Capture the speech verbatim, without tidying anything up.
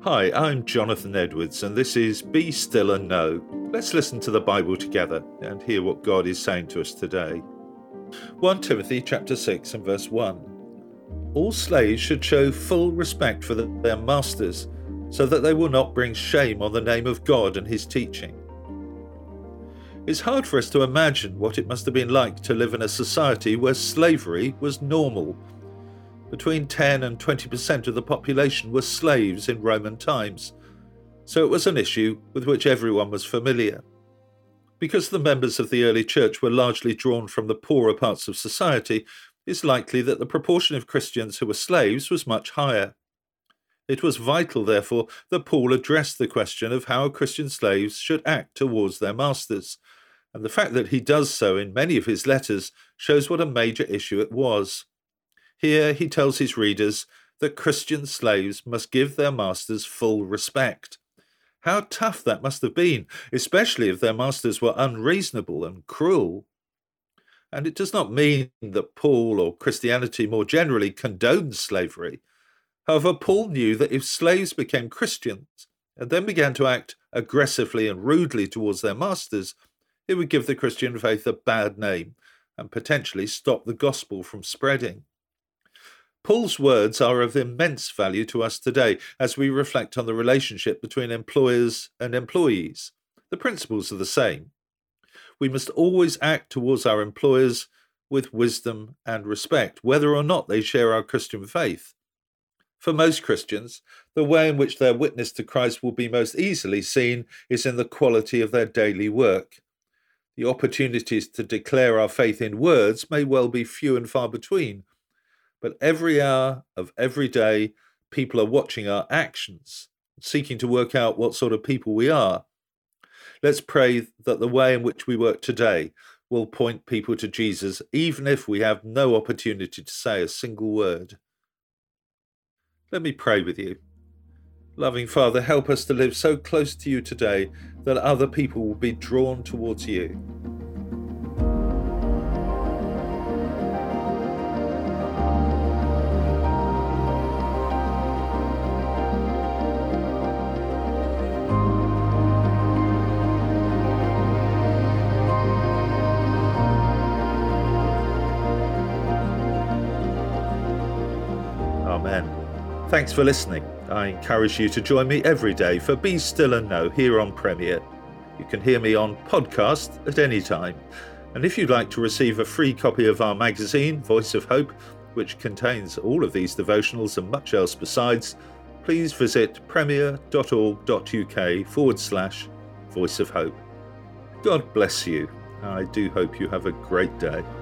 Hi, I'm Jonathan Edwards, and this is Be Still and Know. Let's listen to the Bible together and hear what God is saying to us today. First Timothy chapter six and verse one. All slaves should show full respect for the, their masters, so that they will not bring shame on the name of God and his teaching. It's hard for us to imagine what it must have been like to live in a society where slavery was normal. Between ten and twenty percent of the population were slaves in Roman times, so it was an issue with which everyone was familiar. Because the members of the early church were largely drawn from the poorer parts of society, it's likely that the proportion of Christians who were slaves was much higher. It was vital, therefore, that Paul addressed the question of how Christian slaves should act towards their masters, and the fact that he does so in many of his letters shows what a major issue it was. Here he tells his readers that Christian slaves must give their masters full respect. How tough that must have been, especially if their masters were unreasonable and cruel. And it does not mean that Paul or Christianity more generally condones slavery. However, Paul knew that if slaves became Christians and then began to act aggressively and rudely towards their masters, it would give the Christian faith a bad name and potentially stop the gospel from spreading. Paul's words are of immense value to us today as we reflect on the relationship between employers and employees. The principles are the same. We must always act towards our employers with wisdom and respect, whether or not they share our Christian faith. For most Christians, the way in which their witness to Christ will be most easily seen is in the quality of their daily work. The opportunities to declare our faith in words may well be few and far between, but every hour of every day, people are watching our actions, seeking to work out what sort of people we are. Let's pray that the way in which we work today will point people to Jesus, even if we have no opportunity to say a single word. Let me pray with you. Loving Father, help us to live so close to you today that other people will be drawn towards you. Amen. Thanks for listening. I encourage you to join me every day for Be Still and Know here on Premier. You can hear me on podcast at any time. And if you'd like to receive a free copy of our magazine, Voice of Hope, which contains all of these devotionals and much else besides, please visit premier.org.uk forward slash Voice of Hope. God bless you. I do hope you have a great day.